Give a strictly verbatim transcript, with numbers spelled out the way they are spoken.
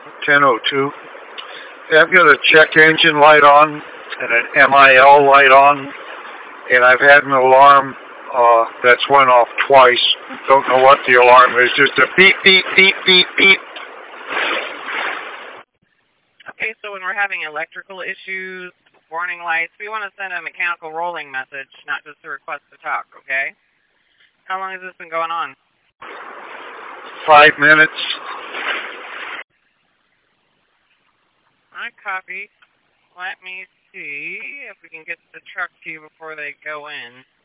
ten oh two. I've got a check engine light on and an M I L light on, and I've had an alarm uh, that's went off twice. Don't know what the alarm is. Just a beep, beep, beep, beep, beep. Okay, so when we're having electrical issues, warning lights, we want to send a mechanical rolling message, not just a request to talk, okay? How long has this been going on? Five minutes. I copy. Let me see if we can get the truck to you before they go in.